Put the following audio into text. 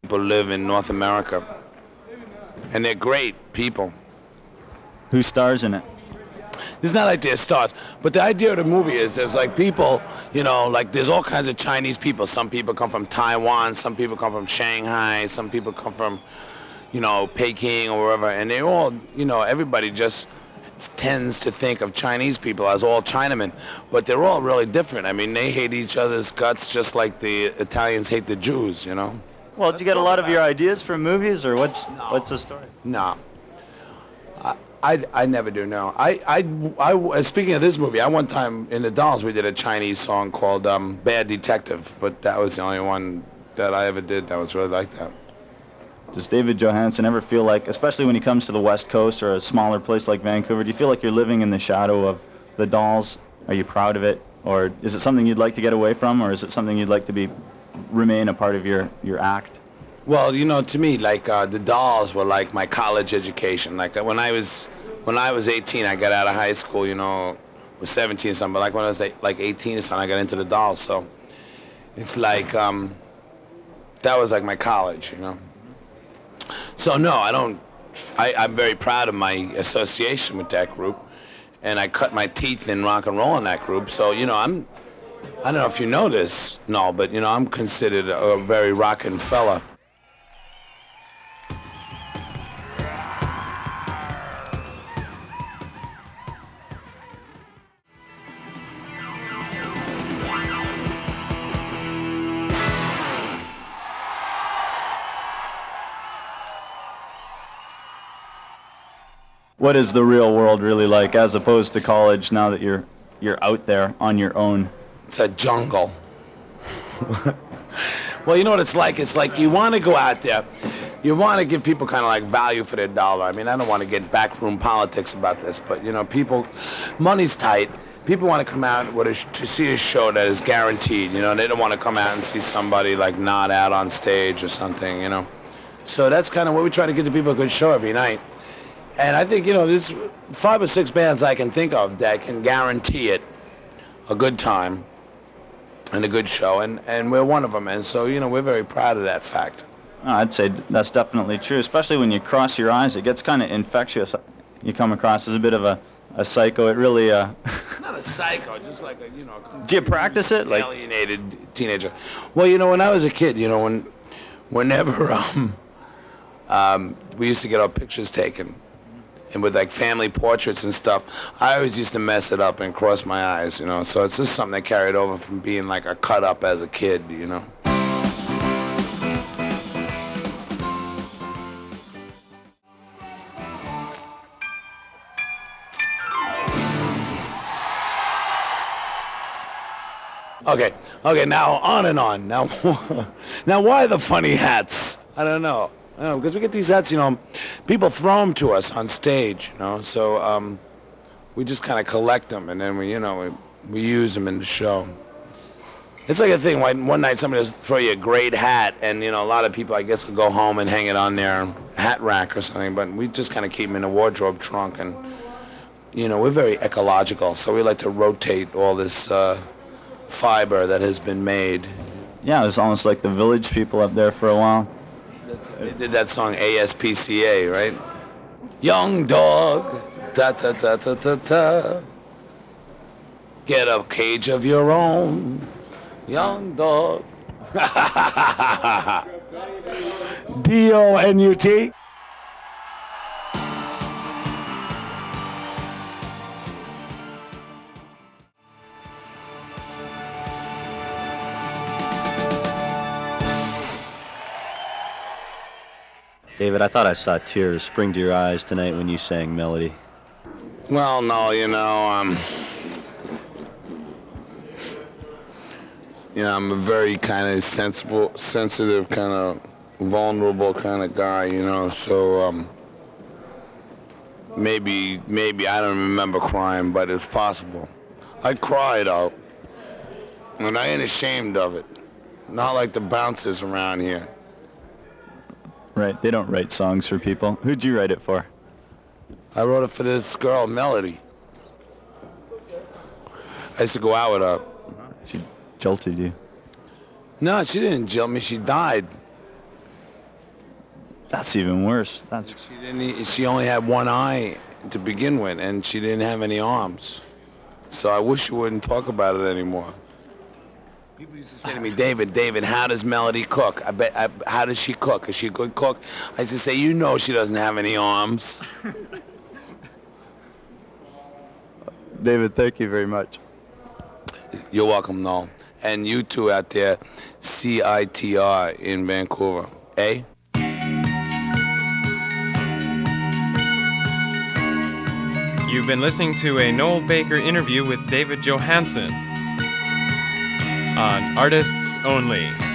people live in North America, and they're great people. Who stars in it? It's not like they're stars, but the idea of the movie is there's like people, like there's all kinds of Chinese people. Some people come from Taiwan, some people come from Shanghai, some people come from, Peking or wherever, and they all, everybody just tends to think of Chinese people as all Chinamen, but they're all really different. I mean, they hate each other's guts just like the Italians hate the Jews, Well, did you get a lot of your ideas from movies, or what's the story? No. I never do, no. I speaking of this movie, one time in the Dolls we did a Chinese song called Bad Detective, but that was the only one that I ever did that was really like that. Does David Johansen ever feel like, especially when he comes to the West Coast or a smaller place like Vancouver, do you feel like you're living in the shadow of the Dolls? Are you proud of it? Or is it something you'd like to get away from, or is it something you'd like to remain a part of your act? Well, to me, like the Dolls were like my college education. Like when I was 18, I got out of high school. Was 17 or something. But like when I was like 18 or something, I got into the Dolls. So it's like that was like my college. So no, I don't. I'm very proud of my association with that group, and I cut my teeth in rock and roll in that group. So I don't know if you know this, no, but I'm considered a very rockin' fella. What is the real world really like as opposed to college now that you're out there on your own? It's a jungle. Well, you know what it's like? It's like you want to go out there. You want to give people kind of like value for their dollar. I mean, I don't want to get backroom politics about this, but, people, money's tight. People want to come out to see a show that is guaranteed. They don't want to come out and see somebody like nod out on stage or something, So that's kind of what we try to give the people a good show every night. And I think, there's 5 or 6 bands I can think of that can guarantee it a good time and a good show, and we're one of them. And so, we're very proud of that fact. I'd say that's definitely true, especially when you cross your eyes. It gets kind of infectious. You come across as a bit of a psycho. It really... Not a psycho, just like a, Do you practice it? Like alienated teenager. Well, when I was a kid, whenever we used to get our pictures taken, and with like family portraits and stuff, I always used to mess it up and cross my eyes, So it's just something that carried over from being like a cut up as a kid, Okay, now on and on. Now why the funny hats? I don't know. Because we get these hats, people throw them to us on stage, so we just kind of collect them, and then we use them in the show. It's like a thing, like one night somebody will throw you a great hat, and, a lot of people, I guess, will go home and hang it on their hat rack or something, but we just kind of keep them in a wardrobe trunk, and, we're very ecological, so we like to rotate all this fiber that has been made. Yeah, it was almost like the Village People up there for a while. They did that song ASPCA, right? Young dog, ta-ta-ta-ta-ta-ta. Get a cage of your own, young dog. D-O-N-U-T. David, I thought I saw tears spring to your eyes tonight when you sang Melody. Well, no, I'm a very kind of sensitive, kind of vulnerable kind of guy, so maybe I don't remember crying, but it's possible. I cried out, and I ain't ashamed of it. Not like the bouncers around here. Right, they don't write songs for people. Who'd you write it for? I wrote it for this girl, Melody. I used to go out with her. She jilted you. No, she didn't jilt me. She died. That's even worse. She only had one eye to begin with, and she didn't have any arms. So I wish you wouldn't talk about it anymore. People used to say to me, David, how does Melody cook? How does she cook? Is she a good cook? I used to say, you know she doesn't have any arms. David, thank you very much. You're welcome, Noel. And you two out there, CITR in Vancouver. Eh? You've been listening to a Noel Baker interview with David Johansen on Artists Only.